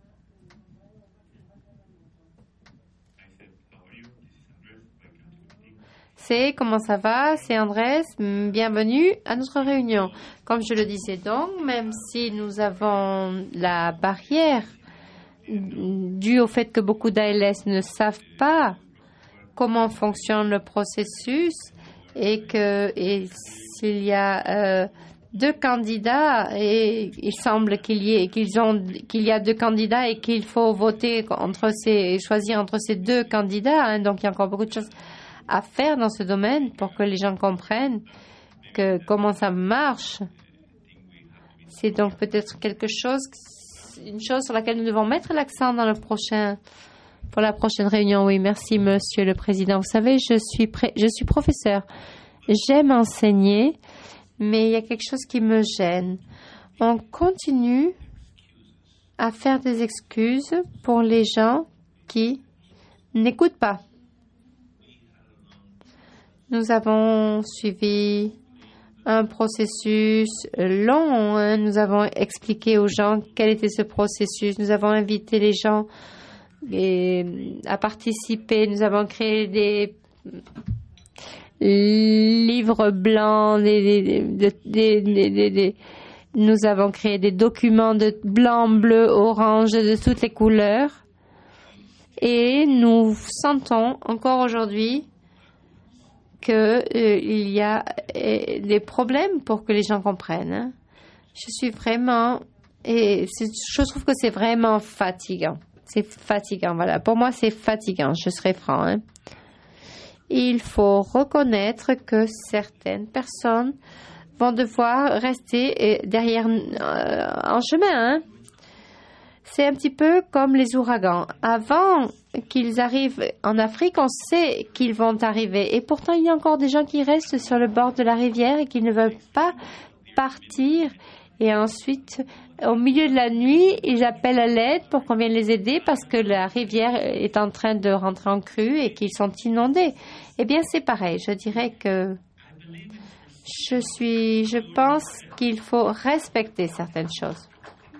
Comment ça va? C'est Andrés. Bienvenue à notre réunion. Comme je le disais donc, même si nous avons la barrière due au fait que beaucoup d'ALS ne savent pas comment fonctionne le processus et s'il y a deux candidats et il semble qu'il y a deux candidats et qu'il faut voter choisir entre ces deux candidats. Hein, donc il y a encore beaucoup de choses à faire dans ce domaine pour que les gens comprennent comment ça marche. C'est donc peut-être une chose sur laquelle nous devons mettre l'accent pour la prochaine réunion. Oui, merci, Monsieur le Président. Vous savez, je suis professeur. J'aime enseigner, mais il y a quelque chose qui me gêne. On continue à faire des excuses pour les gens qui n'écoutent pas. Nous avons suivi un processus long. Hein. Nous avons expliqué aux gens quel était ce processus. Nous avons invité les gens à participer. Nous avons créé des livres blancs. Nous avons créé des documents de blanc, bleu, orange, de toutes les couleurs. Et nous sentons encore aujourd'hui qu'il y a des problèmes pour que les gens comprennent. Hein. Je trouve que c'est vraiment fatigant. C'est fatigant, voilà. Pour moi, c'est fatigant, je serai franc. Hein. Il faut reconnaître que certaines personnes vont devoir rester derrière en chemin. Hein. C'est un petit peu comme les ouragans. Avant qu'ils arrivent en Afrique, on sait qu'ils vont arriver. Et pourtant, il y a encore des gens qui restent sur le bord de la rivière et qui ne veulent pas partir. Et ensuite, au milieu de la nuit, ils appellent à l'aide pour qu'on vienne les aider parce que la rivière est en train de rentrer en crue et qu'ils sont inondés. Eh bien, c'est pareil. Je dirais que je pense qu'il faut respecter certaines choses.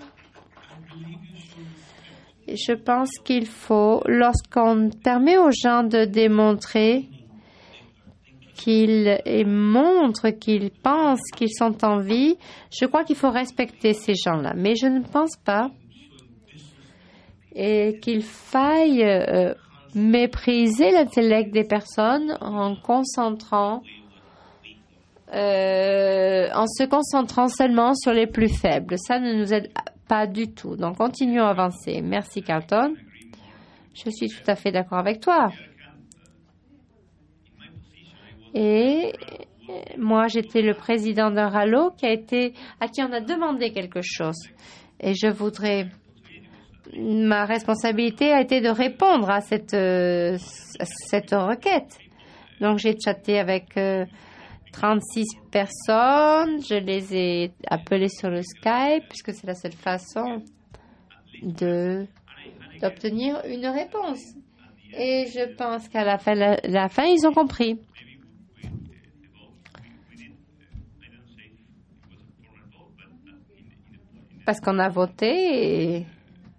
Je pense qu'il faut, lorsqu'on permet aux gens de démontrer qu'ils montrent qu'ils pensent qu'ils sont en vie, je crois qu'il faut respecter ces gens-là. Mais je ne pense pas qu'il faille mépriser l'intellect des personnes en se concentrant seulement sur les plus faibles. Ça ne nous aide pas du tout. Donc, continuons à avancer. Merci, Carlton. Je suis tout à fait d'accord avec toi. Et moi, j'étais le président d'un rallo à qui on a demandé quelque chose. Et ma responsabilité a été de répondre à cette requête. Donc, j'ai chatté avec 36 personnes, je les ai appelées sur le Skype, puisque c'est la seule façon d'obtenir une réponse. Et je pense qu'à la fin, ils ont compris. Parce qu'on a voté et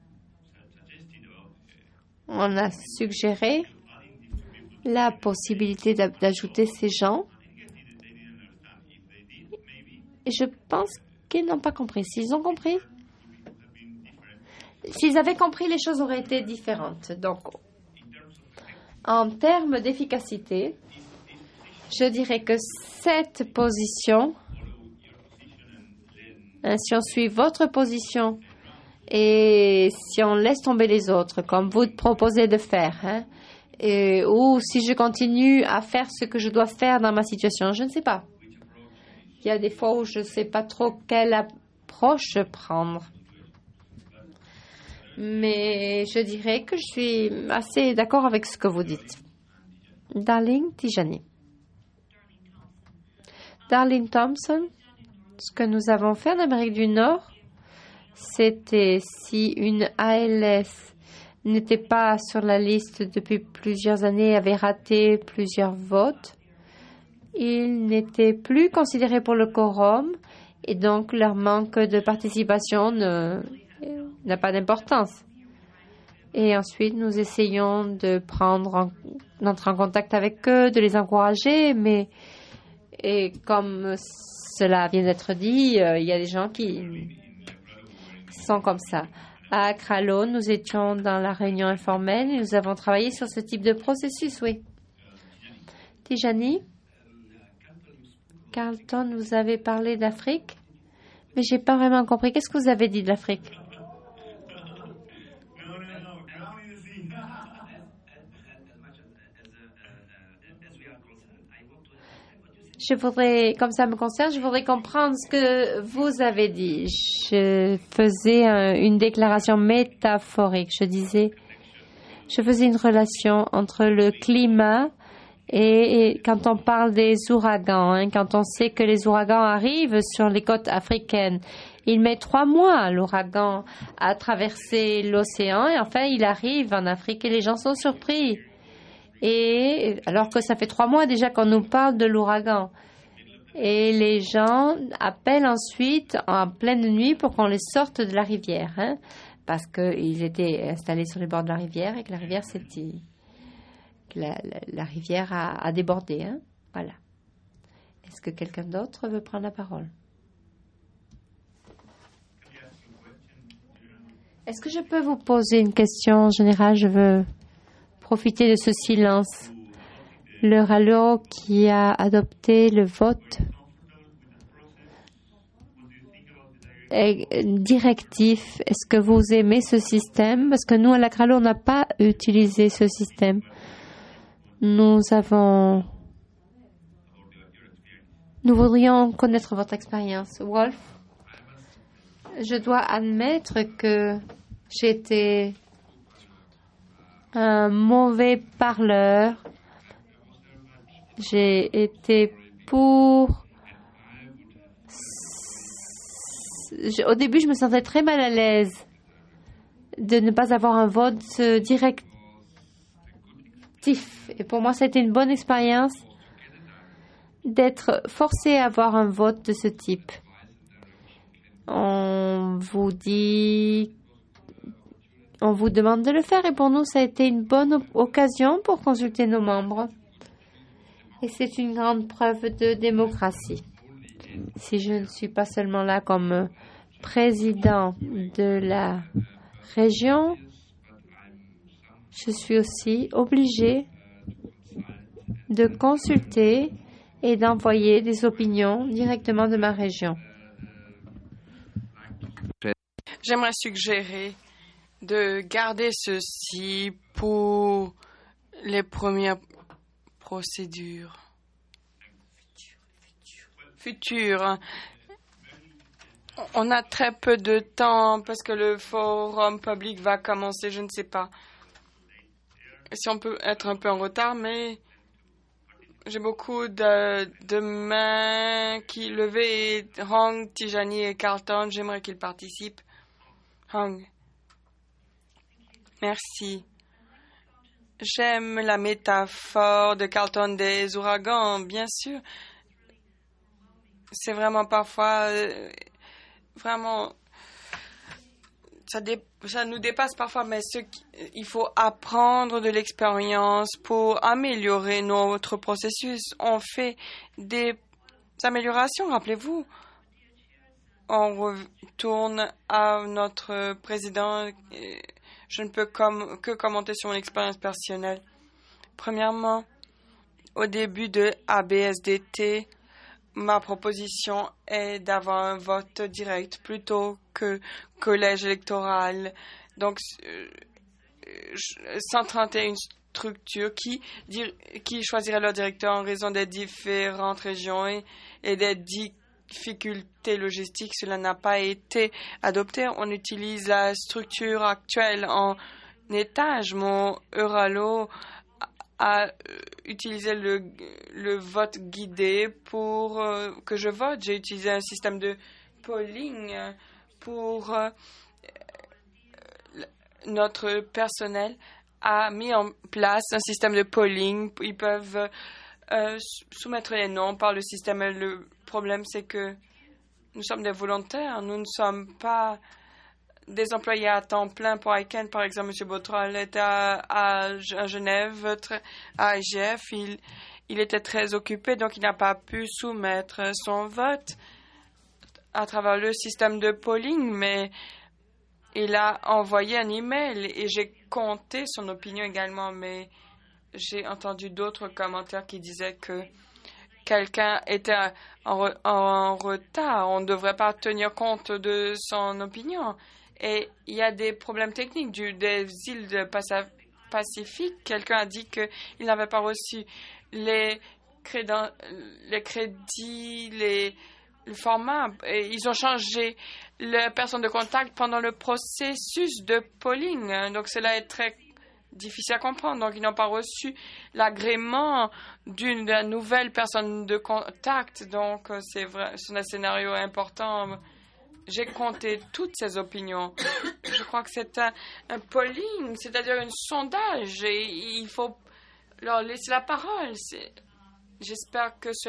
on a suggéré la possibilité d'ajouter ces gens. Et je pense qu'ils n'ont pas compris. S'ils ont compris, s'ils avaient compris, les choses auraient été différentes. Donc, en termes d'efficacité, je dirais que cette position, si on suit votre position et si on laisse tomber les autres, comme vous proposez de faire, ou si je continue à faire ce que je dois faire dans ma situation, je ne sais pas. Il y a des fois où je ne sais pas trop quelle approche prendre. Mais je dirais que je suis assez d'accord avec ce que vous dites. Darling Tijani. Darling Thompson, ce que nous avons fait en Amérique du Nord, c'était si une ALS n'était pas sur la liste depuis plusieurs années, avait raté plusieurs votes, ils n'étaient plus considérés pour le quorum et donc leur manque de participation ne n'a pas d'importance. Et ensuite, nous essayons d'entrer en contact avec eux, de les encourager, et comme cela vient d'être dit, il y a des gens qui sont comme ça. À Accra, nous étions dans la réunion informelle et nous avons travaillé sur ce type de processus, oui. Tijani, Carlton, vous avez parlé d'Afrique, mais j'ai pas vraiment compris. Qu'est-ce que vous avez dit de l'Afrique? Je voudrais, comme ça me concerne, je voudrais comprendre ce que vous avez dit. Je faisais une déclaration métaphorique. Je faisais une relation entre le climat et quand on parle des ouragans, quand on sait que les ouragans arrivent sur les côtes africaines, il met 3 mois, l'ouragan, à traverser l'océan et enfin il arrive en Afrique et les gens sont surpris. Et alors que ça fait 3 mois déjà qu'on nous parle de l'ouragan. Et les gens appellent ensuite en pleine nuit pour qu'on les sorte de la rivière, parce qu'ils étaient installés sur les bords de la rivière et que la rivière la rivière a débordé. Voilà. Est-ce que quelqu'un d'autre veut prendre la parole? Est-ce que je peux vous poser une question en général? Je veux profiter de ce silence. Le RALO qui a adopté le vote directif, est-ce que vous aimez ce système? Parce que nous, à la RALO, on n'a pas utilisé ce système. Nous voudrions connaître votre expérience. Wolf, je dois admettre que j'étais un mauvais parleur. J'ai été pour... Au début, je me sentais très mal à l'aise de ne pas avoir un vote directif. Et pour moi, ça a été une bonne expérience d'être forcé à avoir un vote de ce type. On vous demande de le faire et pour nous, ça a été une bonne occasion pour consulter nos membres. Et c'est une grande preuve de démocratie. Si je ne suis pas seulement là comme président de la région, je suis aussi obligé de consulter et d'envoyer des opinions directement de ma région. J'aimerais suggérer de garder ceci pour les premières procédures futures. On a très peu de temps parce que le forum public va commencer, je ne sais pas si on peut être un peu en retard, mais j'ai beaucoup de mains qui levées. Hong, Tijani et Carlton, j'aimerais qu'ils participent. Hong. Merci. J'aime la métaphore de Carlton des ouragans, bien sûr. C'est vraiment parfois, vraiment, ça nous dépasse parfois, mais il faut apprendre de l'expérience pour améliorer notre processus. On fait des améliorations, rappelez-vous. On retourne à notre président. Je ne peux que commenter sur mon expérience personnelle. Premièrement, au début de ABSDT, ma proposition est d'avoir un vote direct plutôt que collège électoral. Donc, 131 structures qui choisiraient leur directeur en raison des différentes régions et des difficultés logistiques. Cela n'a pas été adopté. On utilise la structure actuelle en étage. Mon Euralo a utilisé le vote guidé pour que je vote. J'ai utilisé un système de polling pour notre personnel a mis en place un système de polling. Ils peuvent soumettre les noms par le système. Le problème, c'est que nous sommes des volontaires. Nous ne sommes pas des employés à temps plein pour ICANN. Par exemple, M. Botrel était à Genève, à IGF. Il était très occupé, donc il n'a pas pu soumettre son vote à travers le système de polling, mais il a envoyé un email et j'ai compté son opinion également, mais j'ai entendu d'autres commentaires qui disaient que quelqu'un était en retard. On ne devrait pas tenir compte de son opinion. Et il y a des problèmes techniques des îles Pacifique. Quelqu'un a dit qu'il n'avait pas reçu les crédits, le format. Et ils ont changé la personne de contact pendant le processus de polling. Donc, cela est très difficile à comprendre. Donc, ils n'ont pas reçu l'agrément d'une nouvelle personne de contact. Donc, c'est vrai, c'est un scénario important. J'ai compté toutes ces opinions. Je crois que c'est un polling, c'est-à-dire un sondage, et il faut leur laisser la parole. J'espère que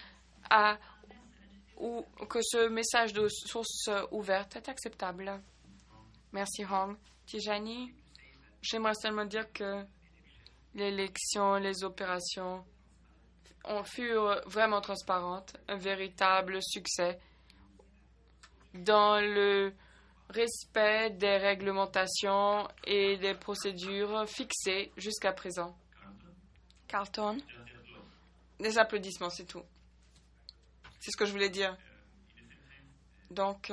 que ce message de source ouverte est acceptable. Merci, Hong. Tijani, j'aimerais seulement dire que l'élection, les opérations furent vraiment transparentes, un véritable succès dans le respect des réglementations et des procédures fixées jusqu'à présent. Carlton, des applaudissements, c'est tout. C'est ce que je voulais dire. Donc,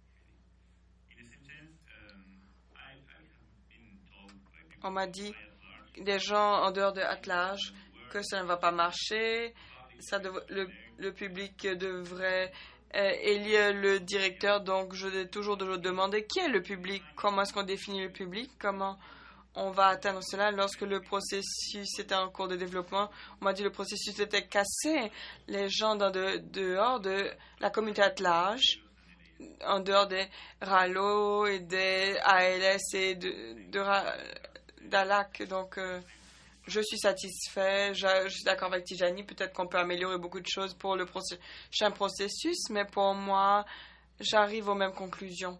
on m'a dit, des gens en dehors de Attelage, que ça ne va pas marcher, le public devrait élire le directeur. Donc, je vais toujours demander qui est le public, comment est-ce qu'on définit le public, comment on va atteindre cela. Lorsque le processus était en cours de développement, on m'a dit que le processus était cassé. Les gens dehors de la communauté Attelage, en dehors des RALO et des ALS et d'ALAC. Donc, je suis satisfait. Je suis d'accord avec Tijani. Peut-être qu'on peut améliorer beaucoup de choses pour le prochain processus, mais pour moi, j'arrive aux mêmes conclusions.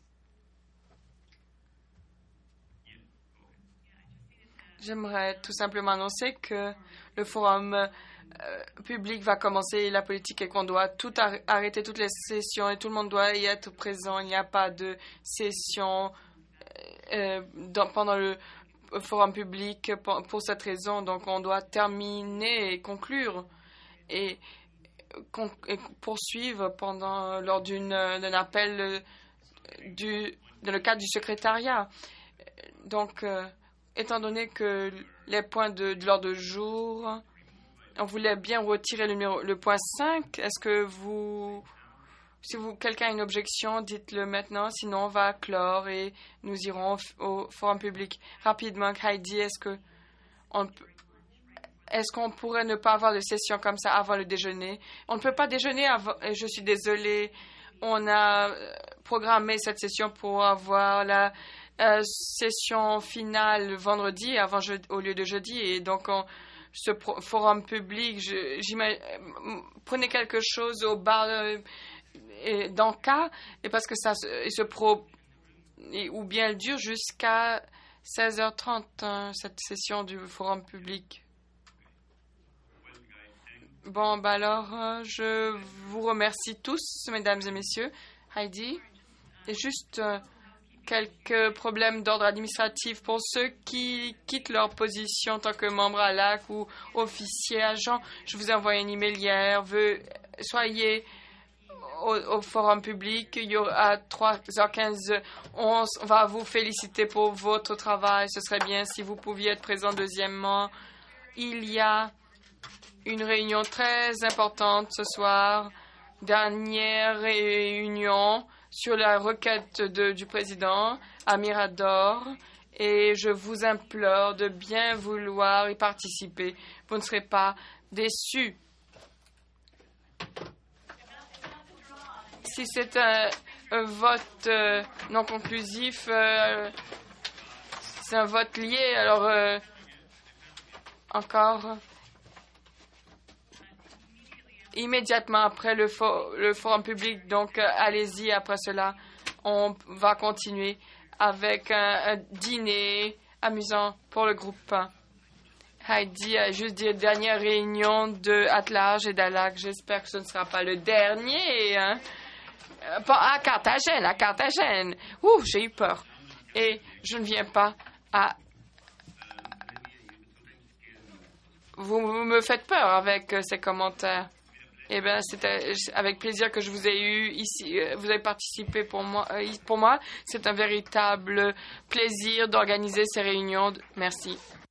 J'aimerais tout simplement annoncer que le forum public va commencer la politique et qu'on doit arrêter toutes les sessions et tout le monde doit y être présent. Il n'y a pas de session pendant le forum public pour cette raison. Donc, on doit terminer et conclure et poursuivre lors d'un appel dans le cadre du secrétariat. Donc, étant donné que les points de l'ordre du jour, on voulait bien retirer le point 5. Est-ce que si quelqu'un a une objection, dites-le maintenant. Sinon, on va clore et nous irons au forum public. Rapidement, Heidi, est-ce qu'on pourrait ne pas avoir de session comme ça avant le déjeuner? On ne peut pas déjeuner avant. Je suis désolée. On a programmé cette session pour avoir la session finale vendredi au lieu de jeudi. Et donc, ce forum public, prenez quelque chose au bar d'Anka, et parce que ou bien elle dure jusqu'à 16h30, cette session du forum public. Bon, alors, je vous remercie tous, mesdames et messieurs. Heidi, et juste quelques problèmes d'ordre administratif pour ceux qui quittent leur position en tant que membre à l'AC ou officier agent. Je vous ai envoyé un email hier. Soyez au forum public. Il y aura à 3h15. On va vous féliciter pour votre travail. Ce serait bien si vous pouviez être présent. Deuxièmement, il y a une réunion très importante ce soir. Dernière réunion sur la requête du président à Mirador, et je vous implore de bien vouloir y participer. Vous ne serez pas déçus. Si c'est un vote non conclusif, c'est un vote lié, alors encore immédiatement après le forum public, donc allez-y après cela. on va continuer avec un dîner amusant pour le groupe. Heidi a juste dit dernière réunion de Attelage et d'Alac. J'espère que ce ne sera pas le dernier. Hein? Pas à Carthagène. Ouh, j'ai eu peur. Et je ne viens pas à... Vous me faites peur avec ces commentaires. Eh bien, c'était avec plaisir que je vous ai eu ici. Vous avez participé pour moi. C'est un véritable plaisir d'organiser ces réunions. Merci.